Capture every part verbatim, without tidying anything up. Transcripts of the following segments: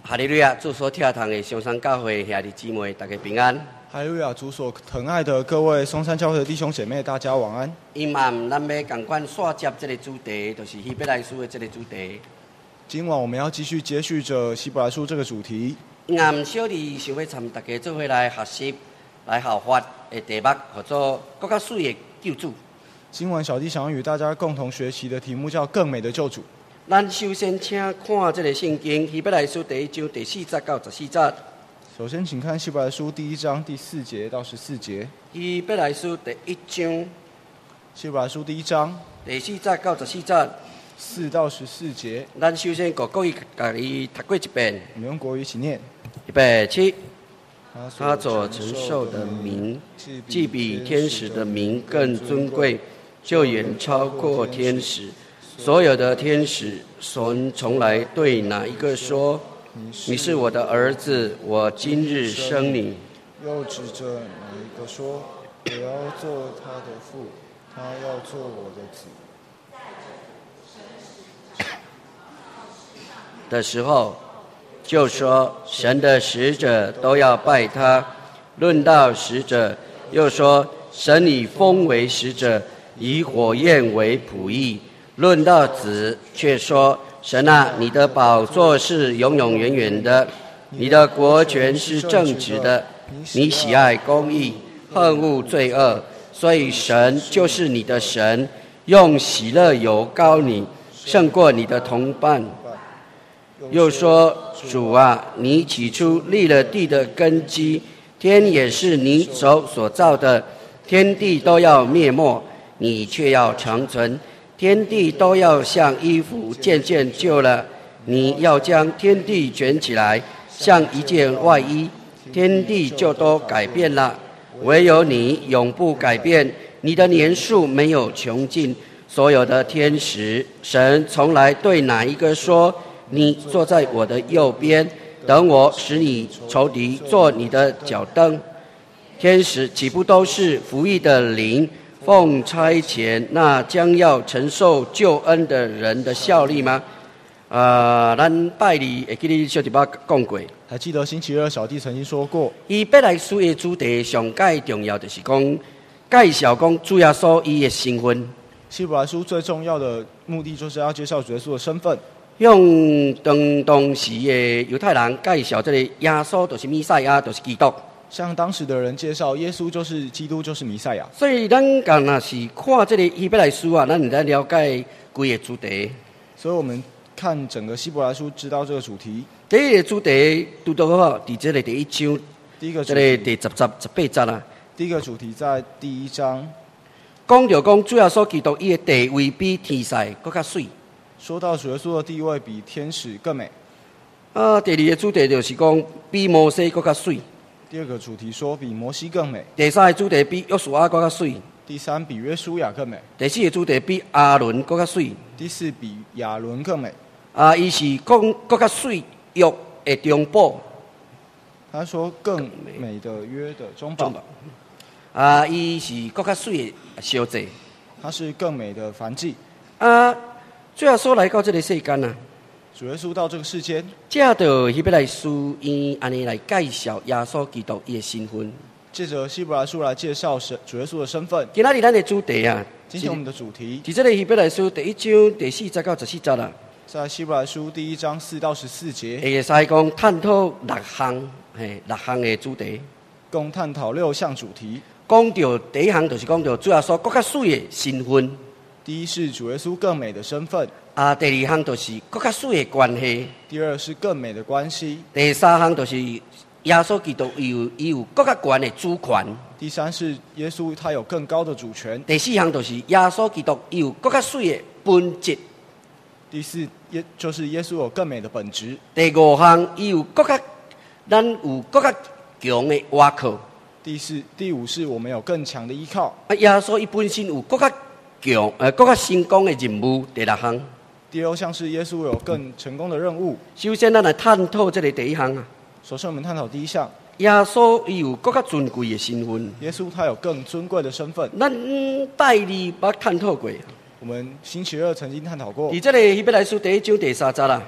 哈利路亚！祝所听堂的上山教会兄弟姊妹，大家平安。 哈利路亚！主所疼爱的各位松山教会的弟兄姐妹，大家晚安。 今晚咱要同款续接这个主题，就是希伯来书的这个主题。 今晚我们要继续接续着希伯来书这个主题。 暗小弟想要参大家做伙来学习、来效法的题目，叫做“更较水的救主”。 今晚小弟想要与大家共同学习的题目叫“更美的救主”。 咱首先请看这个圣经希伯来书第一章第四节到十四节。 首先，请看希伯来书第一章第四节到十四节。 希伯来书第一章， 希伯来书第一章第四节到十四节， 四到十四节。 咱首先国国语家己读过一遍。 我们用国语一起念。 预备起。他所承受的名，既比天使的名更尊贵，就远超过天使。所有的天使，神从来对哪一个说：“你是我的儿子，我今日生你。” 又指着哪一个说：“我要做他的父，他要做我的子。” 的时候，就说神的使者都要拜他。论到使者，又说神以风为使者，以火焰为仆役。论到子，却说神啊，你的宝座是永永远远的，你的国权是正直的，你喜爱公义，恨恶罪恶，所以神就是你的神，用喜乐油膏你，胜过你的同伴。又说主啊，你起初立了地的根基，天也是你手所造的，天地都要灭没，你却要长存。天地都要像衣服渐渐旧了，你要将天地卷起来，像一件外衣，天地就都改变了。唯有你永不改变，你的年数没有穷尽。所有的天使，神从来对哪一个说：“你坐在我的右边，等我使你仇敌做你的脚凳。”天使岂不都是服役的灵，奉差遣那将要承受救恩的人的效力吗？啊、呃，咱拜礼会记得小弟爸讲过。 还记得星期二小弟曾经说过， 希伯来书的主题上介重要就是讲介绍讲主耶稣伊的身份。 希伯来书最重要的目的就是要介绍主耶稣的身份。 用当当时的犹太人介绍这个耶稣就是弥赛亚，就是基督。 向当时的人介绍耶稣就是基督，就是弥赛亚。 所以咱讲若是看这个希伯来书啊，咱来了解规个主题。 所以我们看整个希伯来书，知道这个主题。 第一个主题拄到好，伫这个第一章， 第一个这个第十十十八节啊。 第一个主题在第一章， 讲到讲主耶稣基督伊的地位比天使更较水。 说到主耶稣的地位比天使更美。 啊，第二个主题就是讲比摩西更较水。 第二个主题说比摩西更美。 第三个主题比约书亚更较水。 第三比约书亚更美。 第四个主题比亚伦更较水。 第四比亚伦更美。 啊，伊是讲更较水约的中保。 他说更美的约的中保。 啊，伊是更较水的小祭。 他是更美的燔祭。 啊，最后说来到这个世间啊。 主耶稣到这个世间， 借着希伯来书伊安尼来介绍耶稣基督伊的身份。 借着希伯来书来介绍神主耶稣的身份。 今仔日咱的主题啊， 今天我们的主题， 伫这个希伯来书第一章第四节到十四节啦。 在希伯来书第一章四到十四节， 会使讲探讨六项，嘿，六项的主题， 共探讨六项主题。 讲到第一项就是讲到主耶稣更较水的身份。 第一是主耶稣更美的身份。 啊，第二项就是更较水的关系。 第二是更美的关系。 第三项就是耶稣基督伊有伊有更较悬的主权。 第三是耶稣他有更高的主权。 第四项就是耶稣基督伊有更较水的本质。 第四耶就是耶稣有更美的本质。 第五项伊有更较咱有更较强的倚靠。 第四第五是我们有更强的依靠。 啊，耶稣伊本身有更较强呃更较成功的任务。第六项。 第六项是耶稣有更成功的任务。 首先，咱来探讨这个第一项啊。 首先，我们探讨第一项。 耶稣伊有更较尊贵的身份。 耶稣他有更尊贵的身份。 咱拜二捌探讨过。 我们星期二曾经探讨过。 伫这个希伯来书第一章第三节啦。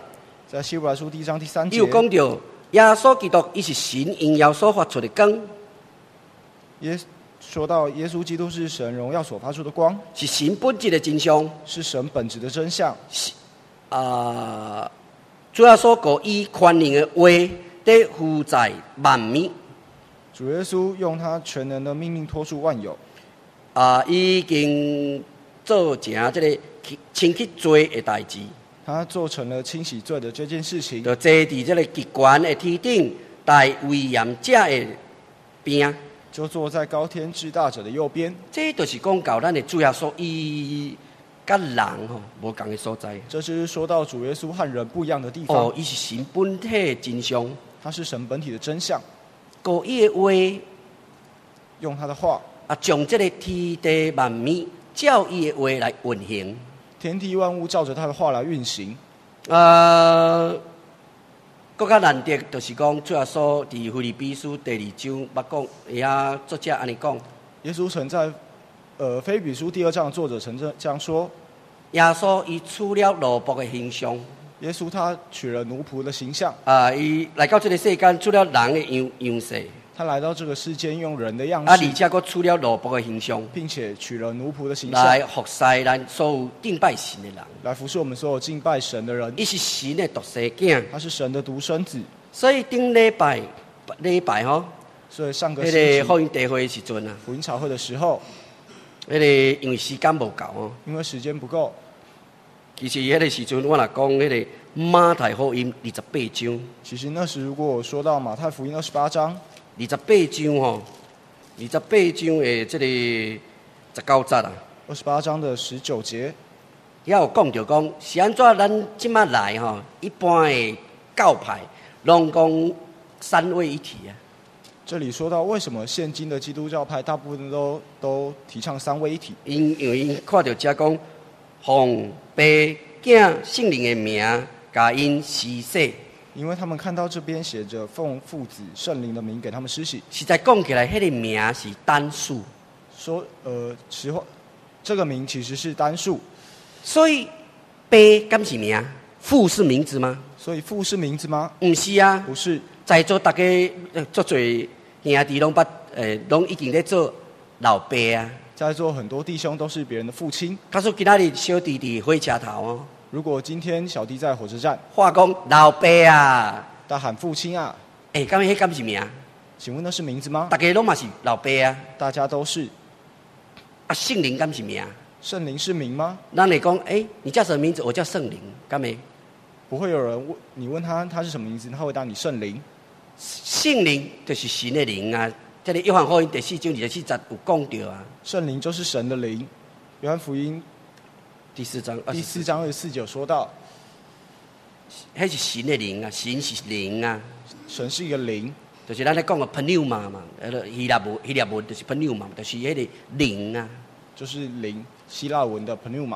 在希伯来书第一章第三节， 又讲到耶稣基督，伊是神荣耀所发出的光， 耶说到耶稣基督是神荣耀所发出的光， 是神本质的真相， 是神本质的真相。 啊、呃，主要所讲以宽容的话，得负载万民。 主耶稣用他全能的命令托住万有。 啊、呃，已经做成这个清洁罪的代志。 他做成了清洗罪的这件事情， 就坐伫这个极悬的天顶，大威严者的边， 就坐在高天至大者的右边。 这就是讲到咱的主耶稣伊甲人吼无共的所在。 这就是说到主耶稣和人不一样的地方。 哦，伊是神本体的真相， 他是神本体的真相。 故伊的话， 用他的话啊，将这个天地万物照伊的话来运行。 天地万物照着他的话来运行。 呃，更较难得就是讲，主耶稣伫腓立比书第二章捌讲，遐作者安尼讲。 耶稣曾在呃腓立比书第二章的作者曾这样说： 耶稣伊取了奴仆的形象。 耶稣他取了奴仆的形象。 啊，伊来到这个世间，取了人的样样式。 他来到这个世间，用人的样啊， 式， 而且佫取了奴仆的形象， 并且取了奴仆的形象， 来服侍咱所有敬拜神的人。 来服侍我们所有敬拜神的人。 伊是神的独生囝， 他是神的独生子。 所以顶礼拜礼拜吼， 所以上个迄星期个福音大会的时阵啊， 福音茶会的时候， 迄个因为时间无够哦， 因为时间不够， 其实迄个时阵我若讲迄个马太福音二十八章， 其实那时如果我说到马太福音二十八章， 二十八章吼，二十八章的这个十九节啊， 二十八章的十九节， 也有讲到讲是安怎咱即马来吼，一般的教派拢讲三位一体啊。 这里说到为什么现今的基督教派大部分都都提倡三位一体， 因因为因看到遮讲，奉爸囝圣灵的名，甲因施洗。 因为他们看到这边写着奉父子圣灵的名给他们施洗， 实在讲起来，迄、那个名是单数， 说呃实话，这个名其实是单数， 所以爸敢是名，父是名字吗？ 所以父是名字吗？ 不是啊， 不是， 在座大家做做兄弟拢捌诶，拢已经在做老爸啊。 在座很多弟兄都是别人的父亲。 假说今仔日小弟弟火车头哦， 如果今天小弟在火车站， 话讲老爸啊， 他喊父亲啊， 诶、欸，敢迄敢是名？ 请问那是名字吗？ 大家拢嘛是老爸啊， 大家都是。 啊，圣灵敢是名？ 圣灵是名吗？ 咱来讲，诶、欸，你叫什么名字？我叫圣灵，敢没？ 不会有人问你问他他是什么名字，他会答你圣灵。 圣灵就是神的灵啊！这个约翰福音第四章二十四节有讲到啊。 圣灵就是神的灵。约翰福音第四章第四章二十四节有说到， 迄是神的灵啊，神是灵啊， 神是一个灵， 就是咱咧讲的 pneuma 嘛，希腊文希腊文就是 pneuma，就是迄个灵啊。 就是灵，希腊文的 pneuma。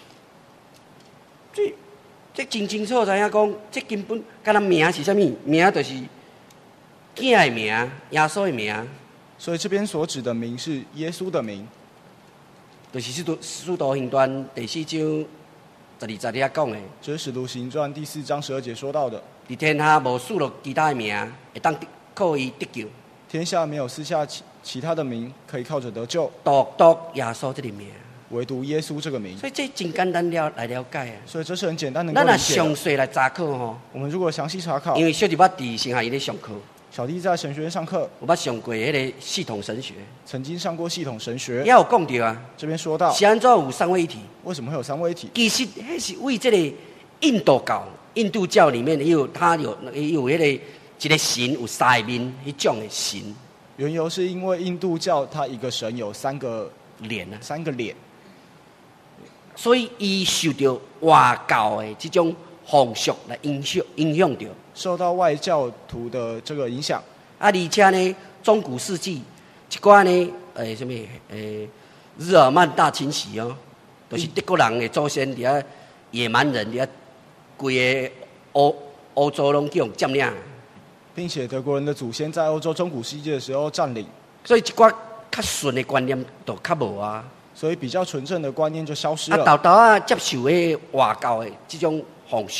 这这真清楚知影讲，这根本敢若名是啥物？名就是囝的名，耶稣的名。 所以这边所指的名是耶稣的名， 就是使徒使徒行传第四章十二节遐讲的。 这是使徒行传第四章十二节说到的。 伫天下无赐落其他的名，会当靠伊得救。 天下没有私下其其他的名可以靠着得救， 独独耶稣这个名。 唯独耶稣这个名。 所以这真简单了来了解啊。 所以这是很简单能够咱若理解的。 详细来查考吼， 我们如果详细查考， 因为小弟捌伫神学院咧上课， 小弟在神学院上课， 有捌上过迄个系统神学， 曾经上过系统神学， 也有讲到啊。 这边说到是安怎有三位一体？ 为什么会有三位一体？ 其实迄是为这个印度教、印度教里面也有它有有迄个一个神有三个面迄种的神缘由是因为印度教它一个神有三个脸啊， 三个脸， 所以伊受到外教的这种风俗来影响影响着。 受到外教徒的这个影响。 啊，而且呢，中古世纪一寡呢，诶、什么诶，日耳曼大清洗哦，就是德国人的祖先伫遐野蛮人伫遐，规个欧欧洲拢叫人占领， 并且德国人的祖先在欧洲中古世纪的时候占领， 所以一寡较顺的观念都较无啊。 所以比较纯正的观念就消失啊， 了。 豆豆啊接受迄外教的这种风俗。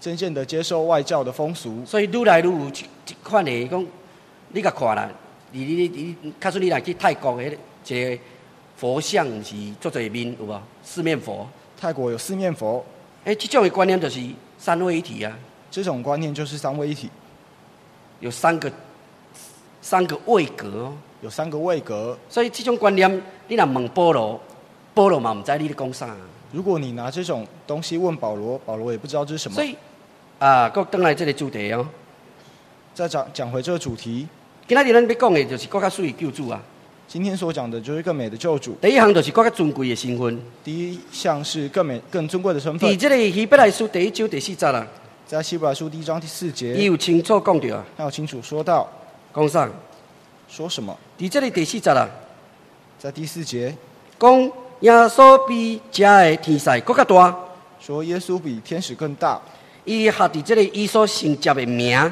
渐渐的接受外教的风俗。 所以愈来愈有这款的讲，你甲看啦，你你你，假设你若去泰国的一个佛像是足侪面有无？四面佛。 泰国有四面佛， 哎，这种的观念就是三位一体啊， 这种观念就是三位一体， 有三个三个位格哦。 有三个位格。 所以这种观念，你若问保罗，保罗嘛唔知你咧讲啥。 如果你拿这种东西问保罗，保罗也不知道这是什么。 所以啊，搁转来这个主题哦。 再讲讲回这个主题， 今仔日咱要讲的就是更较水的救主啊。 今天所讲的就是更美的救主。 第一项就是更较尊贵的身份。 第一项是更美、更尊贵的身份。 伫这个希伯来书第一章第四节啊， 在希伯来书第一章第四节， 伊有清楚讲到啊。 他有清楚说到， 讲啥？ 说什么？ 伫这里第四节啊， 在第四节讲耶稣比遮的天使更较大。 说耶稣比天使更大。 伊合伫这个伊所承接的名，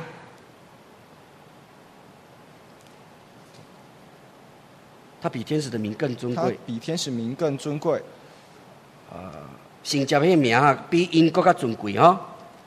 他比天使的名更尊他贵。 比天使名更尊贵。 承接迄名啊，比因更较尊贵吼。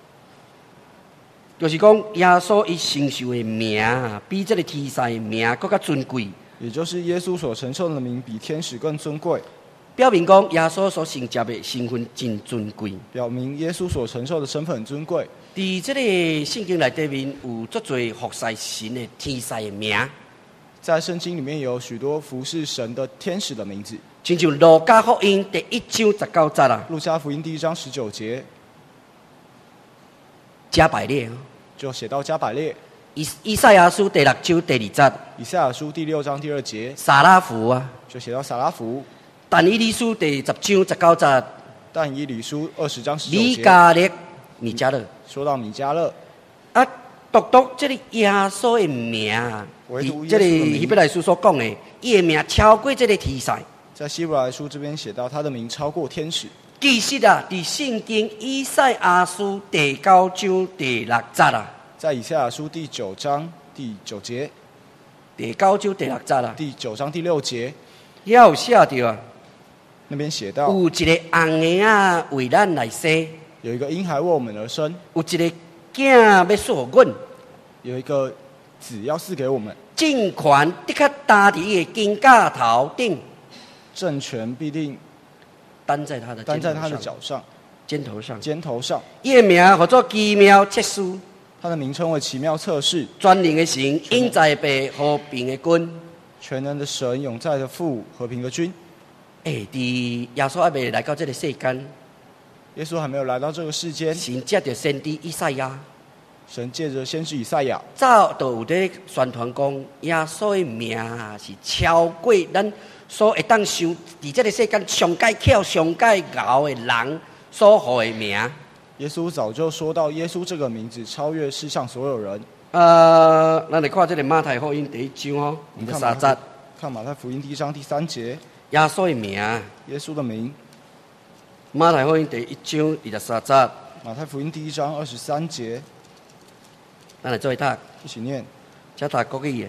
就是讲耶稣伊承受的名啊，比这个天使的名更较尊贵。 也就是耶稣所承受的名比天使更尊贵， 表明讲耶稣所承接的身份真尊贵。 表明耶稣所承受的身份很尊贵。 伫这个圣经内底面有足侪服侍神的天使的名， 在圣经里面有许多服侍神的天使的名字。 亲像路加福音第一章十九节啊， 路加福音第一章十九节加百列， 就写到加百列。 以以赛亚书第六章第二节， 以赛亚书第六章第二节撒拉弗啊， 就写到撒拉弗。 但以理书第十章十九节， 但以理书二十章十九米节迦勒、米迦勒。 说到米迦勒。 啊，独独这个耶稣的名啊， 唯独耶稣的名这个希伯来书所讲的，伊的名超过这个天使。 在希伯来书这边写到他的名超过天使。 其实啊，伫圣经以赛亚书第九章第六节啊， 在以赛亚书第九章第九节， 第九章第六节啊， 第九章第六节也有写到啊， 那边写到， 有一个红婴啊为咱来生， 有一个婴孩为我们而生， 有一个囝要赐予阮， 有一个子要赐给我们， 政权的确担伫伊的肩胛头顶， 政权必定担在他的担在他的肩头上脚上、 肩头上。 肩头上。 伊的名叫做奇妙测试， 他的名称为奇妙测试， 全能的神，永在被和平的君。 全能的神，永在的父，和平的君。 诶，伫耶稣还未来到这个世间， 耶稣还没有来到这个世间， 神借着先知以赛亚， 神借着先知以赛亚， 早就有在宣传讲，耶稣的名是超过咱所会当想伫这个世间上界巧、上界熬的人所予的名。 耶稣早就说到，耶稣这个名字超越世上所有人。 呃，咱来看这个马太福音第一章哦，第三节， 看马太福音第一章第三节， 耶稣的名， 耶稣的名。 马太福音第一章二十三节， 马太福音第一章二十三节， 咱来做一读， 一起念。 这读国语的。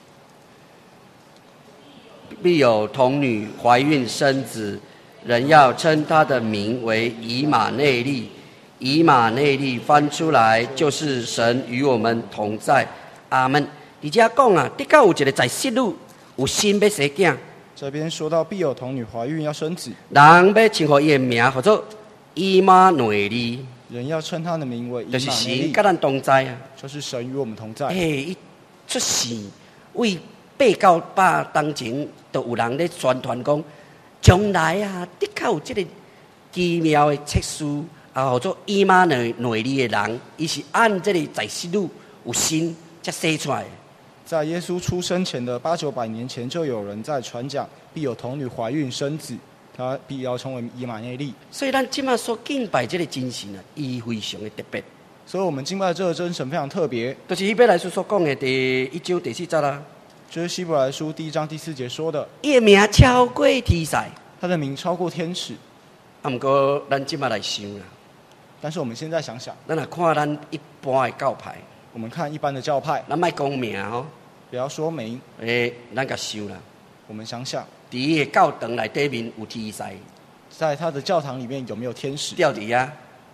必有童女怀孕生子，人要称他的名为以马内利。以马内利翻出来就是神与我们同在。阿门。伫遮讲啊，的确有一个在息女有心要生囝， 这边说到必有童女怀孕要生子， 人要称呼伊的名叫做以马内利， 人要称他的名为以就是马内利神甲，咱同在啊。 就是神与我们同在。 嘿，伊出世为八到百当前，都有人咧宣传讲，将来啊，的确有这个奇妙的测试啊，叫做以马内内利的人，伊是按这个在息女有心才生出来的。 在耶稣出生前的八九百年前，就有人在传讲，必有童女怀孕生子，他必要成为以马内利。 所以咱今麦所敬拜这个真神啊，伊非常的特别。 所以我们敬拜这个真神非常特别， 就是希伯来书所讲的第一章第四节啦。 就是希伯来书第一章第四节说的， 伊的名超过天使， 他的名超过天使。 啊，毋过咱今麦来想啦， 但是我们现在想想， 咱若看咱一般的教派， 我们看一般的教派， 咱莫讲名吼， 不要说明， 诶，咱甲想啦， 我们想想， 伫伊的教堂内底面有天使在他的教堂里面有没有天使吊伫啊，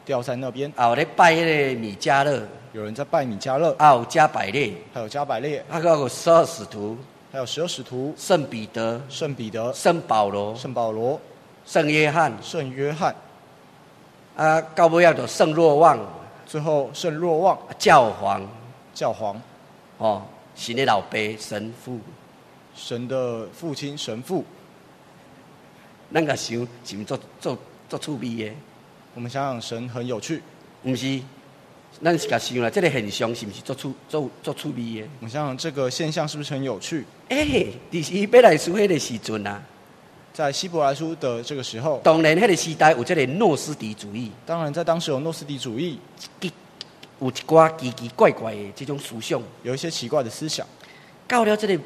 掉在那边。 啊，有咧拜迄个米迦勒， 有人在拜米迦勒， 啊有加百列， 还有加百列， 啊还有十二使徒， 还有十二使徒， 圣彼得、 圣彼得、 圣保罗、 圣保罗、 圣约翰， 圣约翰， 啊到尾要就圣若望， 最后圣若望、 教皇， 教皇， 哦，神的老爸神父， 神的父亲神父。 咱甲想是毋做做做趣味的？ 我们想想，神很有趣。 毋是，咱是甲想啦，这个现象是毋是做趣做做趣味的？ 我们想想这个现象是不是很有趣？ 诶、欸，伫希伯来书迄个时阵啊， 在希伯来书的这个时候， 当然迄个时代有这个诺斯底主义， 当然在当时有诺斯底主义， 有一寡奇奇怪怪的这种思想， 有一些奇怪的思想。 到了这个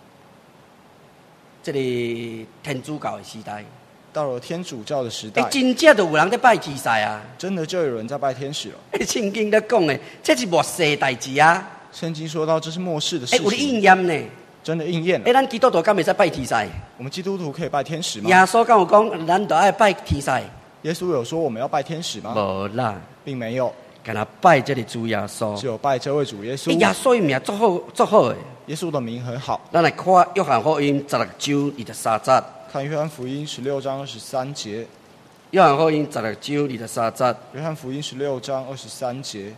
这个天主教的时代， 到了天主教的时代， 欸、真正就有人在拜祭司啊！ 真的就有人在拜天使了。 圣经在讲的，这是末世的代志啊！ 圣经说到这是末世的事哎、 情， 有咧应验呢。 真的应验了。 哎、咱基督徒敢会使拜天使？ 我们基督徒可以拜天使吗？ 耶稣敢有讲，咱都爱拜天使？ 耶稣有说我们要拜天使吗？ 无啦， 并没有， 敢若拜这个主耶稣。 只有拜这位主耶稣。 欸、耶稣的名足好足好的。 耶稣的名很好。 咱来看约翰福音十六章二十三节。 看约翰福音十六章二十三节。 约翰福音十六章二十三节。 约翰福音十六章二十三节。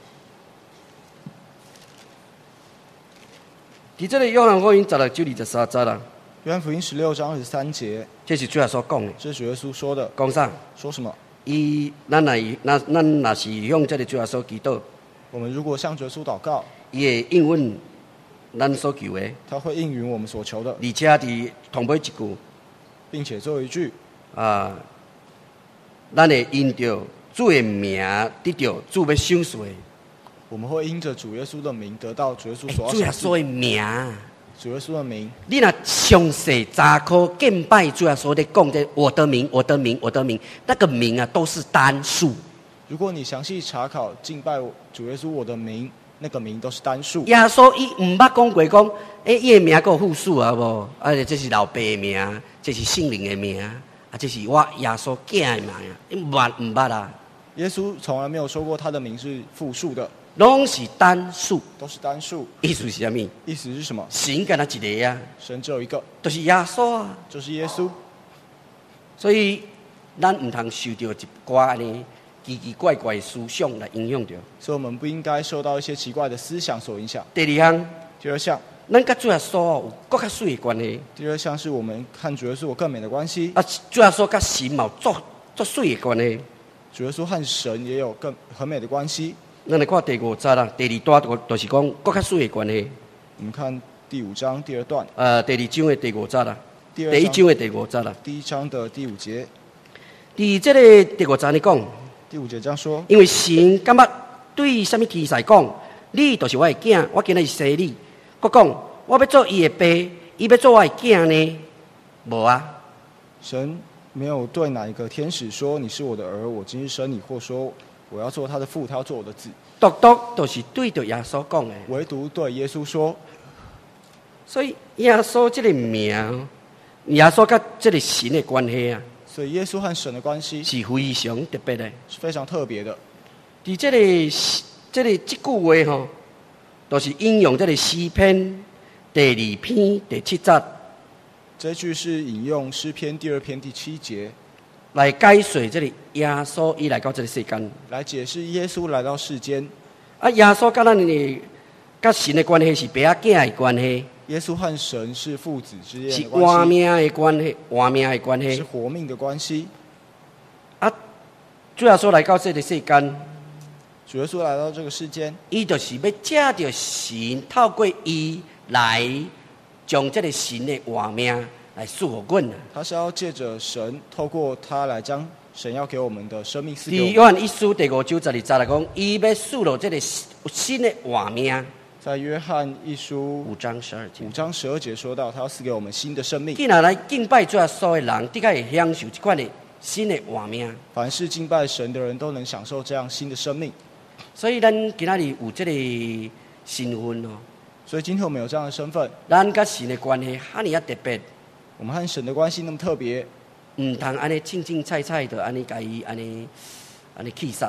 伫这个约翰福音十六章二十三节啦。 约翰福音十六章二十三节， 这是主耶稣讲的。 这是主耶稣说的。 讲啥？ 说什么？ 伊咱若咱咱若是向这个主耶稣祈祷， 我们如果向主耶稣祷告， 伊会应允咱所求的， 他会应允我们所求的， 而且伫同尾一句并且最后一句啊，咱会因着主的名得到主要赏赐的。 我们会因着主耶稣的名得到主耶稣所要主耶赏赐稣的名， 主耶稣的名。 你若详细查考敬拜主耶稣的讲的我的名，我的名，我的名，那个名啊都是单数。 如果你详细查考敬拜主耶稣我的名，那个名都是单数。 耶稣伊毋捌讲过讲，诶、欸，伊的名还有复数啊无？啊，这是老爸的名，这是圣灵的名，啊，这是我耶稣囝的名，伊毋捌毋捌啊。 耶稣从来没有说过他的名是复数的， 拢是单数。 都是单数。 意思是啥物？ 意思是什么？ 神敢若一个啊， 神只有一个， 就是耶稣啊。 就是耶稣。 所以咱毋通受到一寡安尼奇奇怪怪的思想来影响着。 所以我们不应该受到一些奇怪的思想所影响。 第二项， 第二项， 咱甲主耶稣有更较水的关系。 第二项是我们看主耶稣有更美的关系。 啊，主耶稣甲神嘛有足足水的关系。 主耶稣和神也有更很美的关系。 咱来看第五节啦，第二段就就是讲更较水的关系。 我们看第五章第二段， 呃，第二章的第五节啦， 第二第一章的第五节啦。 第一章的第五节， 伫这个第五节你讲， 第五节这样说： 因为神感觉对什么天使讲，你就是我的囝，我今日是生你。佮讲，我要做伊的爸，伊要做我的囝呢？无啊。 神没有对哪一个天使说你是我的儿，我今日生你，或说我要做他的父，他要做我的子。 独独都是对着耶稣讲的。 唯独对耶稣说。 所以耶稣这个名，耶稣甲这个神的关系啊， 所以耶稣和神的关系是非常特别的。 是非常特别的。 伫这个这个这句话吼，都是引用这个诗篇第二篇第七节这句是引用诗篇第二篇第七节来解说这个耶稣伊来到这个世间， 来解释耶稣来到世间。 啊，耶稣甲咱的甲神的关系是爸仔囝的关系， 耶稣和神是父子之间是的关系， 活命的关系，活命的关是系。 活命的关系。 啊，主耶稣来到这个世间， 主耶稣来到这个世间， 伊就是要借着神透过伊来将这个神的活命来赐予阮啊。 他是要借着神，透过他来将神要给我们的生命赐给伫我们。 约翰一书第五章十二节来讲，伊要赐予这个新的活命。 在约翰一书五章十二节五，章十二节说到，他要赐给我们新的生命。 既然来敬拜主耶稣的人，的确会享受这款的新的活命。 凡是敬拜神的人都能享受这样新的生命。 所以咱今仔日有这个身份哦， 所以今天我们有这样的身份， 咱甲神的关系哈尼啊特别， 我们和神的关系那么特别， 唔通安尼清清菜菜的安尼甲伊安尼安尼气杀。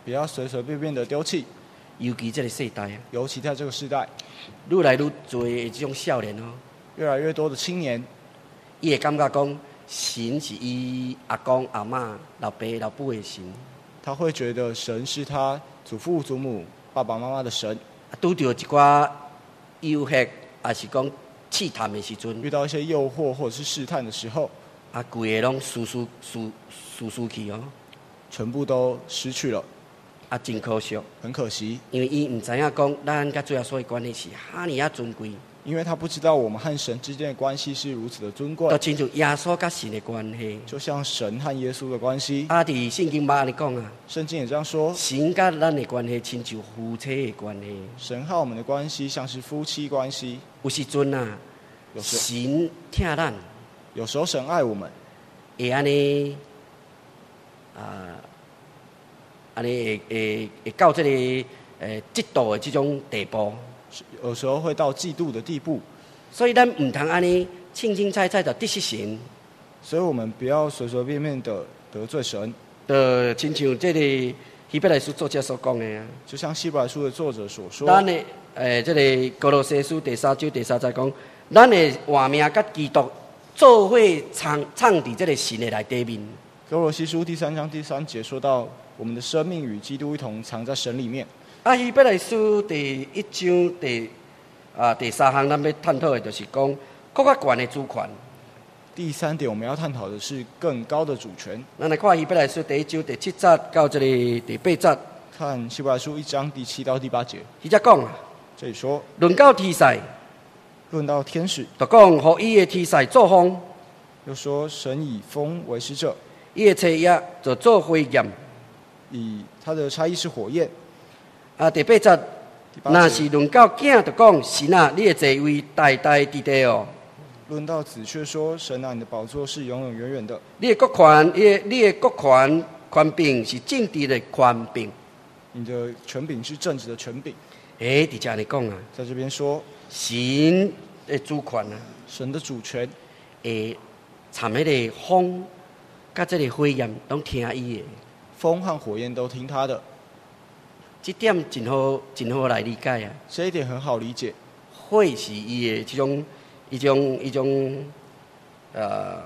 不要随随便便的丢弃， 尤其这个世代啊， 尤其在这个时代， 愈来愈多的这种少年哦， 越来越多的青年， 伊会感觉讲神是伊阿公阿嬷、老爸老母的神， 他会觉得神是他祖父祖母、爸爸妈妈的神。 拄到一寡诱惑，还是讲试探的时阵， 遇到一些诱惑或者是试探的时候， 啊，规个拢输输输输输去哦， 全部都失去了， 啊，真可惜。 很可惜， 因为伊毋知影讲咱甲主耶稣的关系是哈尼啊尊贵， 因为他不知道我们和神之间的关系是如此的尊贵就，亲像耶稣甲神的关系。 就像神和耶稣的关系。 啊，伫圣经嘛安尼讲啊， 圣经也这样说， 神甲咱的关系亲像夫妻的关系。 神和我们的关系像是夫妻关系。 有时阵啊， 有时神疼咱， 有时候神爱我们， 会安尼啊，安尼会会会到这个诶嫉妒的这种地步。 有时候会到嫉妒的地步， 所以咱毋通安尼清清菜菜的得失神， 所以我们不要随随便便的得罪神。 就亲像这个希伯来书作者所讲的啊。 就像希伯来书的作者所说， 咱的诶，这个哥罗西书第三章第三节讲，咱的活命甲基督做伙藏藏伫这个神的内底面。 哥罗西书第三章第三节说到，我们的生命与基督一同藏在神里面。 啊，希伯来书第一章第啊第三项，咱要探讨的就是讲更较悬的主权。 第三点，我们要探讨的是更高的主权。 咱来看希伯来书第一章第七节到这个第八节， 看希伯来书一章第七到第八节， 伊则讲啊， 这里说， 论到天使， 论到天使， 就讲互伊的天使做风， 又说神以风为使者， 伊的车也就做火焰。 以他的差役是火焰。 啊，第八节， 第八节， 若是论到囝，就讲神啊，你的座位代代伫地哦。 论到子却说，神啊，你的宝座是永永远远的， 你的国权，你的你的国权权柄是政治的权柄。 你的权柄是正直的权柄。 诶，伫遮安尼讲啊， 在这边说， 神的主权啊， 神的主权， 会参迄个风，甲这个火焰拢听伊的。 风和火焰都听他的， 这点真好，真好来理解啊。 这一点很好理解。 火是伊的这种、一种、一种，呃，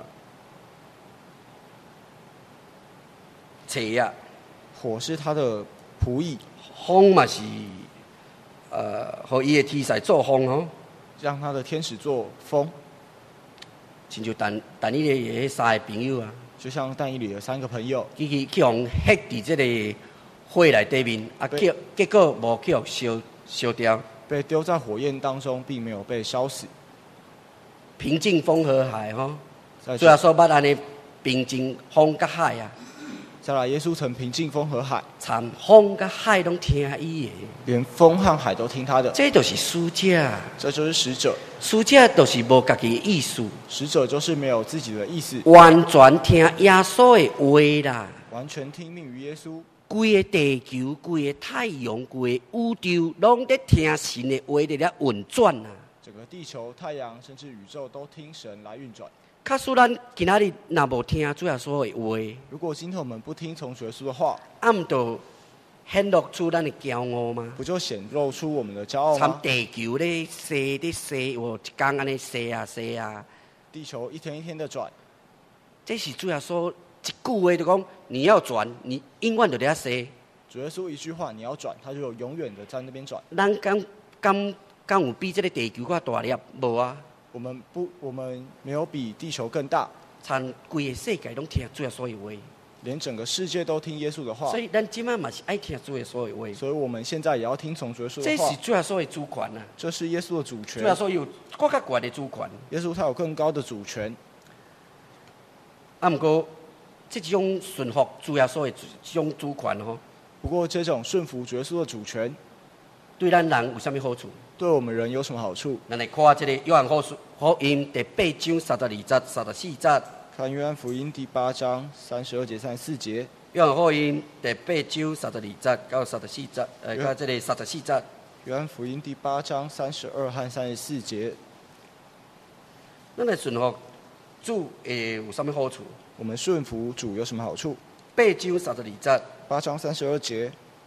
车啊。 火是他的仆役， 风嘛是，呃，互伊的天使做风哦。 让他的天使做风， 亲像但但伊个迄三个朋友啊， 就像但以理的三个朋友， 去去去互ฮ็伫即个火内底面，啊，结结果无去互烧烧掉。 被丢在火焰当中，并没有被烧死。 平静风和海吼， 在主要说捌安尼平静风甲海啊， 再来，耶稣曾平静风和海， 参风甲海拢听伊的， 连风和海都听他的。 这就是使者。 这就是使者， 使者就是无家己的意思， 使者就是没有自己的意思， 完全听耶稣的话啦。 完全听命于耶稣。 规个地球、规个太阳、规个宇宙，拢在听神的话在咧运转啊。 整个地球、太阳甚至宇宙都听神来运转。 假使咱今仔日若无听主耶稣的话， 如果今天我们不听从耶稣的话， 啊，毋就显露出咱的骄傲吗？ 不就显露出我们的骄傲参吗？ 地球咧踅咧踅，哦，一天安尼踅啊踅啊， 地球一天一天的转， 这是主耶稣一句话就讲，你要转，你永远就咧踅。 主耶稣一句话，你要转，他就永远的在那边转。 咱敢敢敢有比这个地球较大粒？无啊！ 我们不，我们没有比地球更大， 参规个世界拢听主耶稣的话， 连整个世界都听耶稣的话所。以咱即摆嘛是爱听主耶稣的话。 所以我们现在也要听从主耶稣这是的话。 主耶稣的主权啊！ 这是耶稣的主主耶权。 稣有更较悬的主权。 耶稣他有更高的主权。 啊，毋过这种顺服主耶稣的这种主权吼， 不过这种顺服主耶稣的主权， 对咱人有啥物好处？ 对我们人有什么好处？ 咱来看这个约翰福福音第八章三十二节、三十四节。 看约翰福音第八章三十二节、三十四节。 约翰福音第八章三十二节到三十四节，呃，到这个三十四节。 约翰福音第八章三十二和三十四节。 咱来顺服主会有啥物好处？ 我们顺服主有什么好处？ 八章三十二节。 八章三十二节。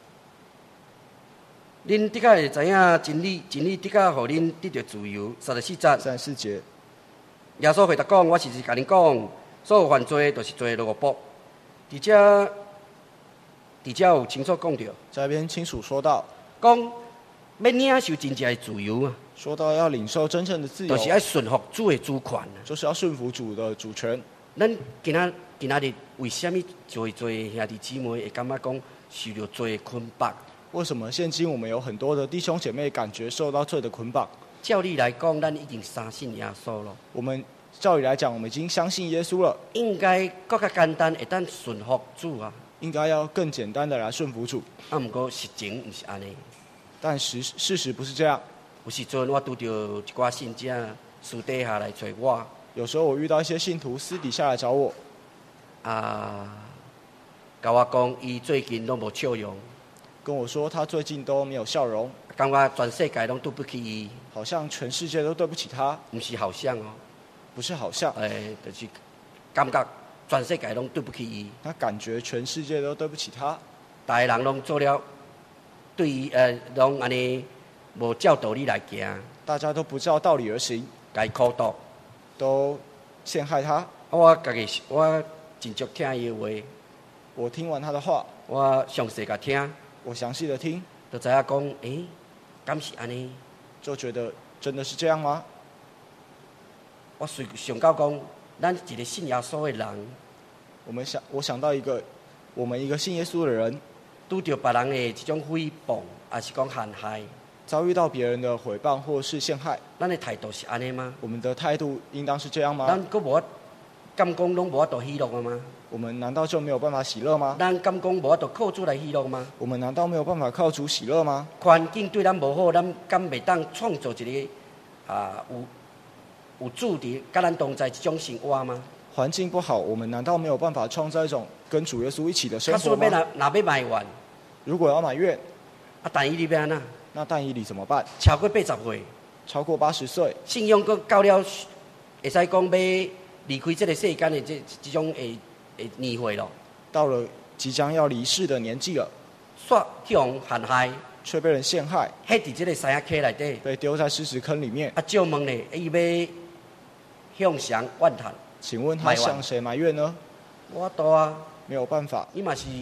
恁的确会知影真理，真理的确互恁得到自由。三十四节， 三十四节， 耶稣回答讲：我是是甲恁讲，所有犯罪都是罪的恶报。伫遮，伫遮有清楚讲到， 在那边清楚说到， 讲要领受真正的自由啊， 说到要领受真正的自由， 就是要顺服主的主权啊。 就是要顺服主的主权。 咱今仔今仔日为什么做做兄弟姊妹会感觉讲受到罪的捆绑？ 为什么现今我们有很多的弟兄姐妹感觉受到罪的捆绑？ 照理来讲，咱已经相信耶稣了。 我们照理来讲，我们已经相信耶稣了， 应该更较简单，会当顺服主啊。 应该要更简单的来顺服主。 啊，毋过实情毋是安尼。 但实事实不是这样。 有时阵我拄到一寡信者私底下来找我， 有时候我遇到一些信徒私底下来找我， 啊，甲我讲伊最近拢无笑容， 跟我说他最近都没有笑容， 感觉全世界拢对不起伊， 好像全世界都对不起他， 毋是好像哦， 不是好像， 诶，就是感觉全世界拢对不起伊， 他感觉全世界都对不起他， 大家人拢做了对伊呃，拢安尼无照道理来行， 大家都不照道理而行， 甲伊苦毒。 都陷害他。 我家己我真足听伊的话， 我听完他的话， 我详细甲听， 我详细的听， 就知影讲，诶，敢是安尼？ 就觉得真的是这样吗？ 我想想到讲，咱一个信耶稣的人， 我们想，我想到一个，我们一个信耶稣的人， 拄到别人的这种诽谤，还是讲陷害， 遭遇到别人的诽谤或是陷害， 咱的态度是安尼吗？ 我们的态度应当是这样吗？ 咱佫无敢讲拢无法度喜乐吗？ 我们难道就没有办法喜乐吗？ 咱敢讲无法度靠主来喜乐吗？ 我们难道没有办法靠主喜乐吗？ 环境对咱无好，咱敢袂当创造一个啊有有主伫甲咱同在这种生活吗？ 环境不好，我们难道没有办法创造一种跟主耶稣一起的生他说活吗？ 要若若要埋怨， 如果要埋怨， 啊，但伊你要安那？ 那但以理怎么办？ 超过八十岁， 超过八十岁， 信仰佫到了，会使讲要离开这个世间的这这种诶诶年岁咯， 到了即将要离世的年纪了， 煞去互陷害， 却被人陷害， 迄伫这个山仔溪内底， 被丢在狮子坑里面。 啊，照问咧，伊要向上怨叹， 请问他埋怨向谁埋怨呢？ 我多啊， 没有办法， 伊嘛是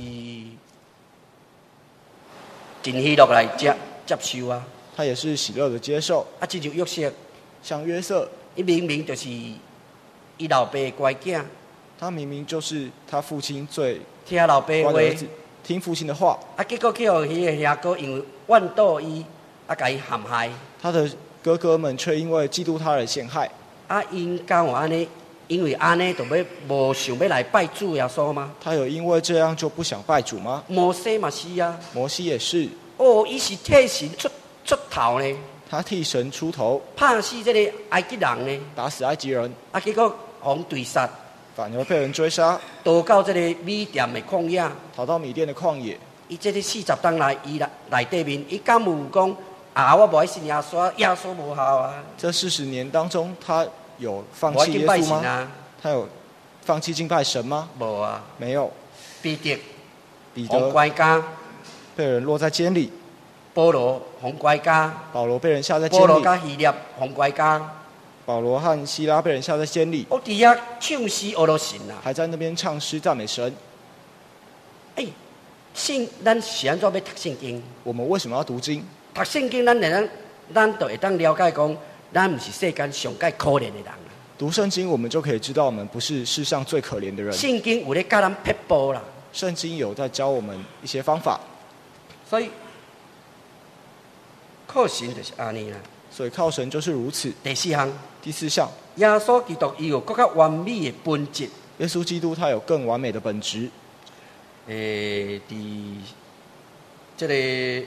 真喜乐来接接受啊， 他也是喜乐的接受。 啊，这就约瑟， 像约瑟， 伊明明就是伊老爸的乖囝， 他明明就是他父亲最听老爸的话， 乖的儿子，听父亲的话。 啊，结果去互伊的兄哥因为怨妒伊，啊，甲伊陷害。 他的哥哥们却因为嫉妒他而陷害。 啊，因敢有安尼？因为安尼，就要无想要来拜主耶稣吗？ 他有因为这样就不想拜主吗？ 摩西嘛是啊。 摩西也是， 哦，伊是替神出出头呢， 他替神出头， 拍死这个埃及人呢。 打死埃及人， 啊，结果互对杀， 反而被人追杀， 逃到这个米甸的旷野。 逃到米甸的旷野。 伊这个四十当来，伊来内底面，伊敢有讲啊？我无爱信耶稣，耶稣无效啊！ 这四十年当中，他有放我弃耶敬拜神稣吗？ 啊， 他有放弃敬拜神吗？ 无啊。 没有。 彼得彼红得乖家， 被人落在监里， 保罗红乖家， 保罗被人下在监保罗里， 甲希腊红乖家。 保罗和希拉被人下在监里， 我伫遐唱诗俄罗神啊！ 还在那边唱诗赞美神。 哎，圣咱是安怎要读圣经？ 我们为什么要读经？ 读圣经，咱会当，咱就会当了解讲，咱毋是世间上界可怜的人啊。 读圣经，我们就可以知道我们不是世上最可怜的人。 圣经有咧教咱撇步啦， 圣经有在教我们一些方法， 所以靠神就是安尼啦。 所以靠神就是如此。 第四项， 第四项， 耶稣基督伊有更较完美的本质。 耶稣基督他有更完美的本质。 诶，伫这个，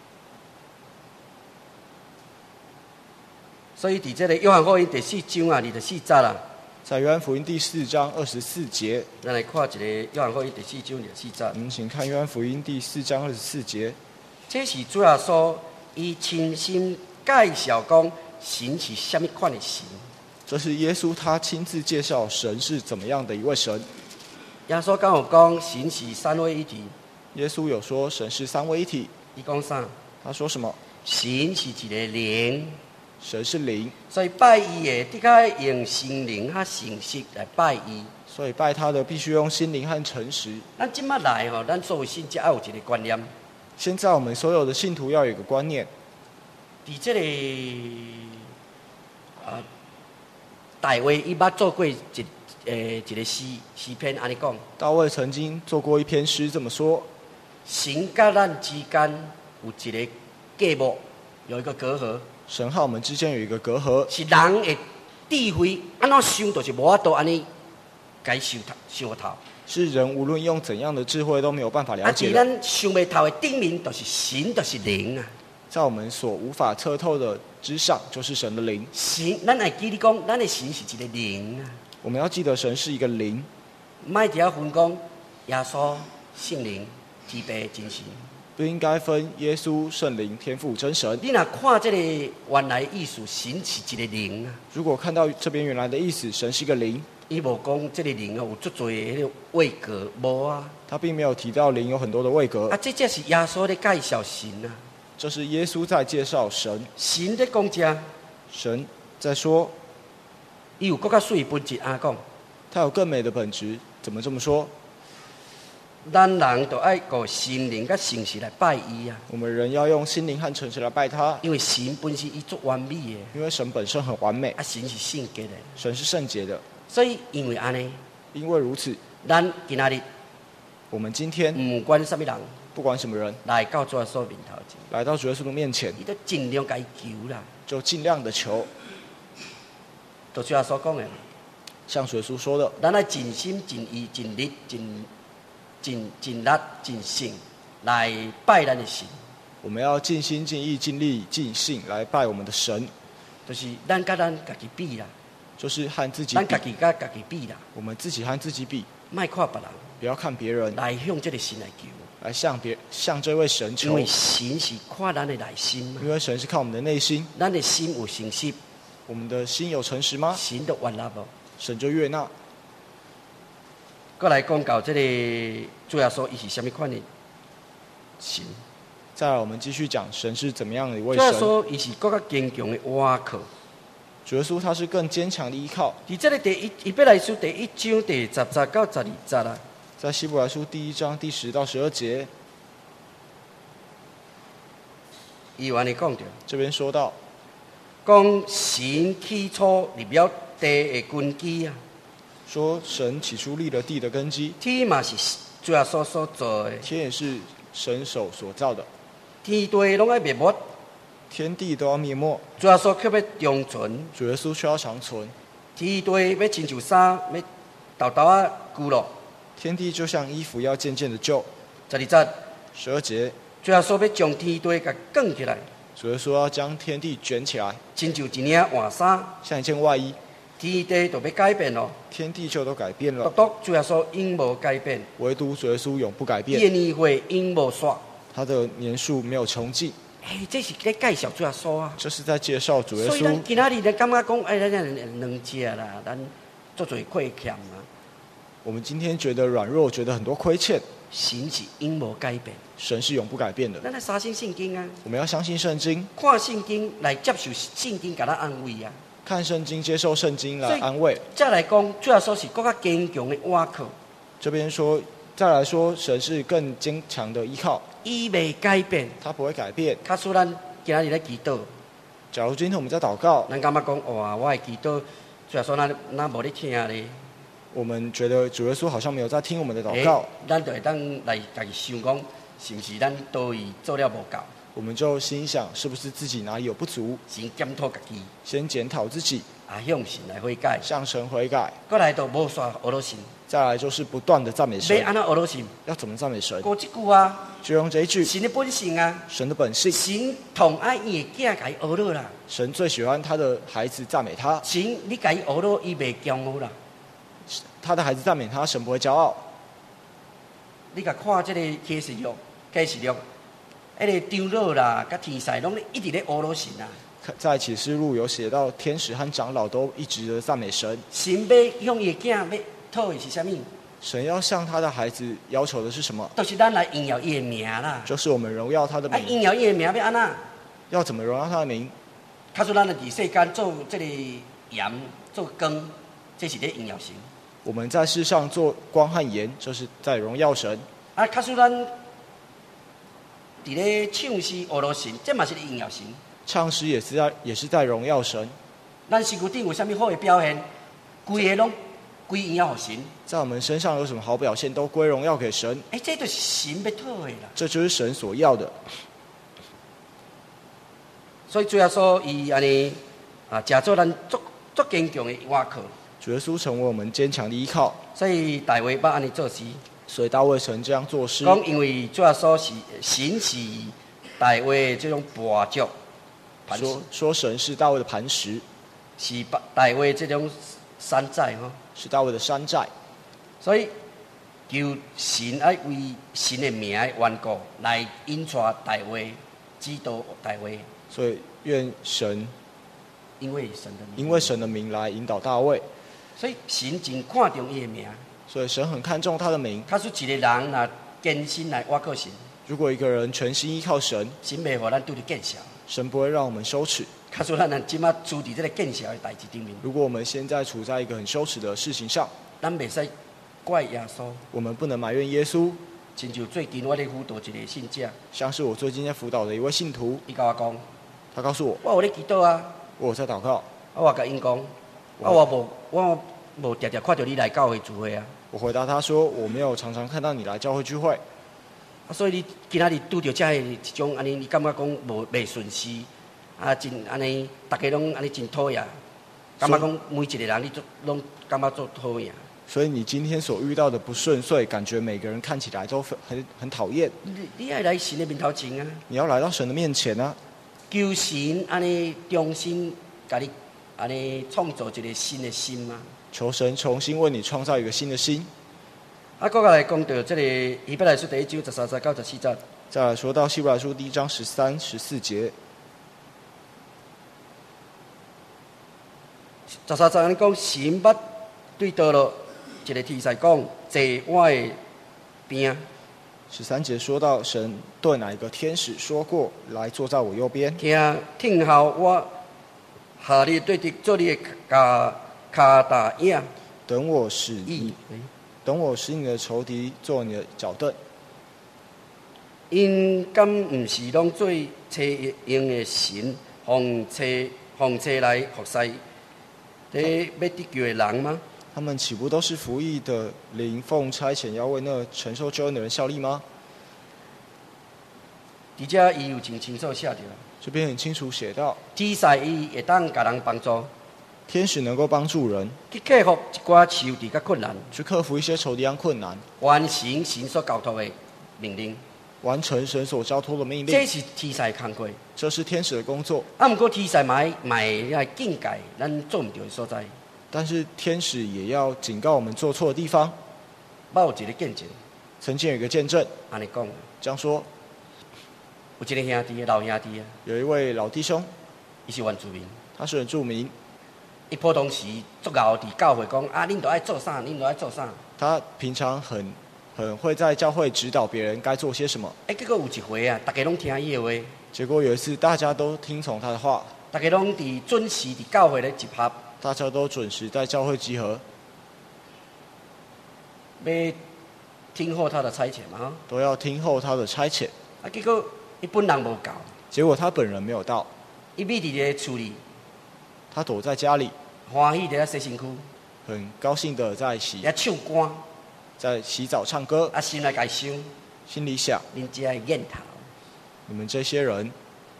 所以伫这个约翰福音第四章啊，二十四节啦。 在约翰福音第四章二十四节， 咱来看一个约翰福音第四章二十四节。 我们请看约翰福音第四章二十四节。 这是主耶稣伊亲身介绍讲神是什么款的神。 这是耶稣他亲自介绍神是怎么样的一位神。 耶稣刚有讲神是三位一体， 耶稣有说神是三位一体。 伊讲啥？ 他说什么？ 神是一个灵， 神是灵， 所以拜伊的的确用心灵和诚实来拜伊。 所以拜他的必须用心灵和诚实。 咱今麦来吼，咱作为信者要有一个观念。 现在我们所有的信徒要有一个观念， 伫这个啊，大卫伊捌做过一诶一个诗诗篇，安尼讲。 大卫曾经做过一篇诗，这么说： 神甲咱之间有一个隔膜，有一个隔阂。 神和我们之间有一个隔阂， 是人的智慧安怎想，就是无法度安尼解想透想透。 是人无论用怎样的智慧都没有办法了解的。 啊，伫咱想袂透的顶面，就是神，就是灵啊。 在我们所无法测透的之上，就是神的灵。 神，咱会记你讲，咱的神是一个灵啊。 我们要记得神是一个灵， 莫伫遐分讲耶稣、圣灵、天父、真神。 不应该分耶稣、圣灵、天父、真神。 你若看这个原来意思，神是一个灵啊。 如果看到这边原来的意思，神是一个灵， 伊无讲这个灵哦有足多迄个位格，无啊。 他并没有提到灵有很多的位格。 啊，这才是耶稣咧介绍神啊。 这是耶稣在介绍神。 神咧讲遮， 神在说， 伊有更较水本质啊讲。 他有更美的本质，怎么这么说？ 咱人就爱个心灵甲诚实来拜伊啊， 我们人要用心灵和诚实来拜他， 因为神本身伊足完美的， 因为神本身很完美， 啊神是圣洁的， 神是圣洁的。 所以因为安尼， 因为如此， 咱今仔日我们今天唔管什么人不管什么人来到主耶稣面头前， 来到主耶稣的面前， 伊都尽量甲伊求啦， 就尽量的求， 就主耶稣讲的， 像主耶稣说的， 咱爱尽心、尽意、尽力、尽尽尽力、尽性来拜咱的神。 我们要尽心、尽意、尽力、尽性来拜我们的神， 就是咱甲咱家己比啦， 就是和自己咱比家己甲家己比啦， 我们自己和自己比， 莫看别人， 不要看别人， 来向这个神来求。 来向别向这位神求， 因为神是看咱的内心嘛， 因为神是看我们的内心， 咱的心有诚实， 我们的心有诚实吗？ 神就悦纳无。 神就悦纳。 过来讲到这个主耶稣，伊是什么款的神？ 再来，我们继续讲神是怎么样的一位主耶神。 稣伊是更加坚强的倚靠。 主耶稣他是更坚强的依靠。 伫这个第一以弗来书第一章第十节到十二节啊， 在希伯来书第一章第十到十二节， 伊有安尼讲着， 这边说到， 讲神起初立了地的根基啊， 说神起初立了地的根基， 天嘛是主耶稣所造的， 天也是神手所造的， 天地拢爱灭没， 天地都要灭没， 主耶稣却要长存， 主耶稣却要长存。 天地要亲像衫，要豆豆啊旧落。 天地就像衣服要渐渐的旧。 十二节， 十二节， 主耶稣要将天地甲卷起来， 主耶稣要将天地卷起来， 亲像一领换衫， 像一件外衣， 天地就要改变咯。 天地就都改变独了， 独主耶稣永无改变， 唯独主耶稣永不改伊的变， 年岁永无煞。 他的年数没有穷尽。 哎，这是咧介绍主耶稣啊。 这是在介绍主耶所以咱稣。 今仔日咧感觉讲，哎，咱咱两只啦，咱做做亏欠啊。 我们今天觉得软弱，觉得很多亏欠， 神是永无改变， 神是永不改变的。 咱来相信圣经啊， 我们要相信圣经， 看圣经来接受圣经，甲咱安慰啊。 看圣经，接受圣经所以来安慰。 再来讲，主耶稣是更加坚强的倚靠， 这边说，再来说，神是更坚强的依靠， 伊未改变。 他不会改变。 假使咱今仔日咧祈祷， 假如今天我们在祷告， 咱感觉讲哇，我的祈祷，主耶稣咱咱无咧听咧。 我们觉得主耶稣好像没有在听我们的祷告， 咱就会当来家己想讲，是不是咱倒位做了无够？ 我们就心想，是不是自己哪里有不足？ 先检讨家己， 先检讨自己， 啊向神来悔改。 向神悔改。 过来就无煞俄罗神， 再来就是不断的赞美神要。安怎俄罗神？ 要怎么赞美神？ 过一句啊， 就用这一句， 神的本性啊， 神的本性。 神同爱伊的囝甲伊学了啦。 神最喜欢他的孩子赞美他， 神你甲伊学了，伊袂骄傲啦。 他的孩子赞美他，神不会骄傲。 你甲看这个启示录，启示录，迄个长老啦，甲天使拢一直咧学罗神啊。 在启示录有写到，天使和长老都一直的赞美神。 神要向伊的囝要讨的是啥物？ 神要向他的孩子要求的是什么？ 就是咱来荣耀伊的名啦。 就是我们荣耀他的啊， 名。 荣耀伊的名要安那？ 要怎么荣耀他的名？ 卡说咱的伫世间做这个盐做光，这是咧荣耀神。 我们在世上做光和盐，就是在荣耀神。 啊，卡说咱伫咧唱诗俄罗神，这嘛是咧荣耀神。 唱诗也是在也是在荣耀神。 咱身躯顶有啥物好的表现，规个拢归荣耀神。 在我们身上有什么好表现，都归荣耀给神。 哎，这就是神要讨的啦。 这就是神所要的。 所以主耶稣伊安尼啊，假做咱足足坚强的倚靠。 主耶稣成为我们坚强的依靠。 所以大卫捌安尼做诗。 所以大卫曾这样作诗。 讲因为主耶稣是神是大卫这种跋足。 说说神是大卫的磐石， 是大卫这种山寨吼， 是大卫的山寨。 所以求神爱为神的名的缘故来引带大卫，指导大卫。 所以愿神因为神的名， 因为神的名来引导大卫。 所以神真看重伊的名。 所以神很看重他的名。 他说一个人若坚心来倚靠神， 如果一个人全心依靠神， 神袂互咱拄着见笑。 神不会让我们羞耻。 他说：“咱今麦处伫这个见笑的代志顶面。 如果我们现在处在一个很羞耻的事情上， 咱袂使怪耶稣。 我们不能埋怨耶稣。 亲像最近我咧辅导一个信者， 像是我最近在辅导的一位信徒， 伊甲我讲， 他告诉我， 我有咧祈祷啊， 我有在祷告。 啊，我甲因讲，啊，我无我无常常看到你来教会聚会啊。 我回答他说，我没有常常看到你来教会聚会。 啊，所以你今仔日拄着这的一种安尼，你感觉讲无袂顺遂，啊，真安尼，大家拢安尼真讨厌，感觉讲每一个人你都拢感觉做讨厌。 所以你今天所遇到的不顺遂，感觉每个人看起来都很很讨厌。 你你要来神的面头前啊！ 你要来到神的面前啊！ 求神安尼重新甲你安尼创造一个新的心嘛。 求神重新为你创造一个新的心。 啊，搁来讲到这个希伯来书第一章十三节到十四节。 再来说到希伯来书第一章十三、十四节。 十三节讲神捌对倒落一个天使讲，坐我的边。 十三节说到神对哪一个天使说过，来坐在我右边。 听听候我下你对敌做你的脚脚踏影。 等我使你。等我使你的仇敌做你的脚凳。 因敢毋是拢做车用的神，奉车奉车来服侍，这要得救的人吗？ 他们岂不都是服役的灵，奉差遣要为那承受救恩的人效力吗？ 伫遮伊有真清楚写着。 这边很清楚写到， 天使伊会当甲人帮助。 天使能够帮助人去克服一寡仇敌甲困难， 去克服一些仇敌和困难， 完成神所交托的命令， 完成神所交托的命令。 这是天使工作， 这是天使的工作。 啊，不过天使嘛嘛会来警戒咱做唔对的所在。 但是天使也要警告我们做错的地方。 我有一个见证， 曾经有一个见证， 安尼讲， 这样说， 有一个兄弟，老兄弟啊， 有一位老弟兄， 伊是原住民， 他是原住民。 伊普通时足熬伫教会讲啊，恁都爱做啥，恁都爱做啥。 他平常很很会在教会指导别人该做些什么。 哎，结果有一回啊，大家拢听伊的话。 结果有一次，大家都听从他的话， 大家拢伫准时伫教会咧集合， 大家都准时在教会集合， 要听候他的差遣嘛， 都要听候他的差遣。 啊，结果伊本人无到， 结果他本人没有到， 伊秘伫咧厝里。 他躲在家里， 欢喜伫咧洗身躯， 很高兴的在洗， 咧唱歌， 在洗澡唱歌。 啊，心内家想， 心里想， 恁这个瘾头， 你们这些人，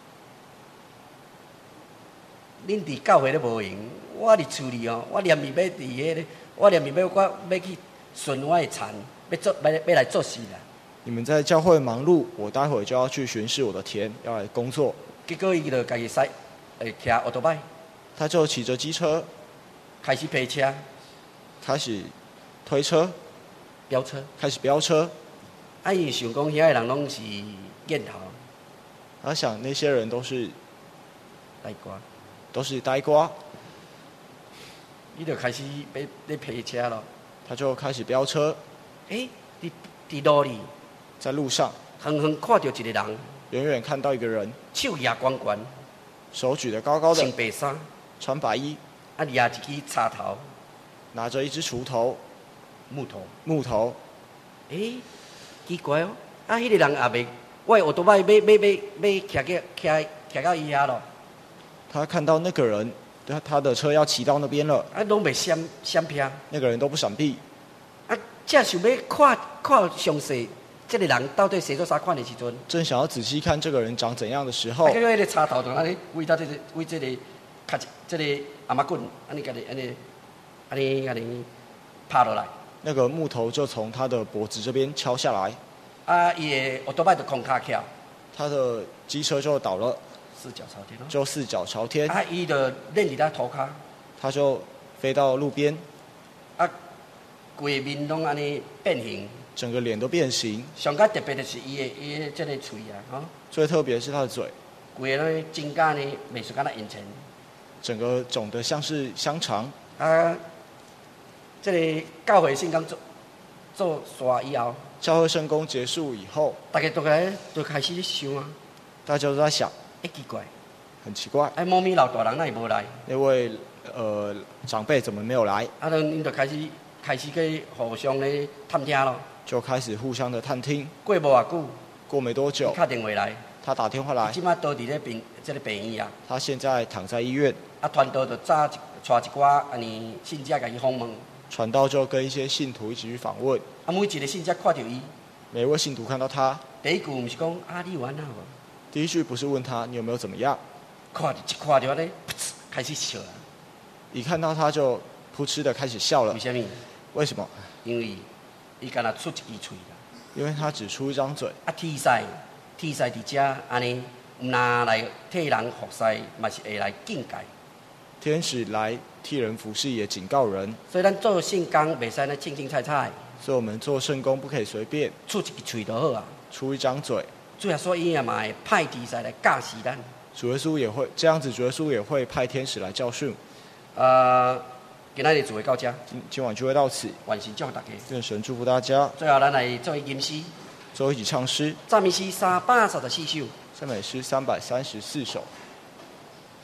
恁伫教会咧无用，我伫厝里哦，我念伊要伫迄个，我念伊要我要去顺我的田，要做要要来做事啦。 你们在教会忙碌，我待会就要去巡视我的田，要来工作。 结果伊就家己驶，诶，骑奥多拜。 他就骑着机车， 开始飞车， 开始推车， 飙车， 开始飙车。 啊，伊想讲遐个人拢是瘾头， 他想那些人都是呆瓜， 都是呆瓜， 伊就开始要咧飞车咯。 他就开始飙车。 哎，伫伫路里， 在路上， 远远看到一个人， 远远看到一个人， 手举悬悬， 手举得高高的， 穿白衫， 穿白衣， 啊，拿一支插头， 拿着一只锄头， 木头。 木头。 哎，奇怪哦，啊，迄、那个人也未，我的奥多麦买买买买徛个徛徛到伊遐咯。 他看到那个人，他他的车要骑到那边了， 啊，拢未闪闪避。 那个人都不闪避。 啊，正想要看看详细，这个人到底生做啥款的时阵， 正想要仔细看这个人长怎样的时候， 啊，结果迄个插头就安尼为到这个为这个卡这个阿妈棍，安尼甲你安尼安尼安尼拍落来。 那个木头就从他的脖子这边敲下来， 啊，伊的奥多麦就空卡翘， 他的机车就倒了， 四脚朝天咯。 就四脚朝天。 啊，伊就链伫咱涂骹， 他就飞到路边， 啊，规面拢安尼变形。 整个脸都变形。 上较特别的是伊的伊的这个喙啊，吼， 最特别是他的嘴， 规个咧真假呢，袂输敢若烟尘。 整个肿得像是香肠。 啊，这个教会圣工做做煞以后， 教会圣工结束以后， 大家都来就开始想啊， 大家都在想， 哎奇怪， 很奇怪， 哎猫咪老大人哪会无来？ 那位呃长辈怎么没有来？ 啊，咱因就开始开始去互相咧探听咯。 就开始互相的探听。 过无偌久， 过没多久， 打电话来， 他打电话来， 即摆倒伫咧病这个病院啊。 他现在躺在医院。 啊，团队就早一带一寡安尼信者甲伊访问。 传道就跟一些信徒一起去访问。 啊，每一个信者看到伊， 每位信徒看到他， 第一句毋是讲啊，你有安那无？ 第一句不是问他你有没有怎么样， 看一看到咧，开始笑了。 一看到他就噗嗤的开始笑了。 为什么？ 为什么？ 因为伊敢若出一支喙啦。 因为他只出一张嘴。 啊，天使，天使伫遮安尼，毋拿来替人服侍，嘛是会来警戒。 天使来替人服侍，也警告人。 所以咱做圣工袂使咧清清菜菜。 所以我们做圣工不可以随便出一支喙就好啊。 出一张嘴。 最后所以也嘛会派天使来教示咱。 主耶稣也会这样子，主耶稣也会派天使来教训。 呃，今仔日就会到这。 今今晚就会到此。 万神祝福大家。 愿神祝福大家。 最后咱来做一吟诗。 最后一起唱诗。 赞美诗三百三十四首。 赞美诗三百三十四首。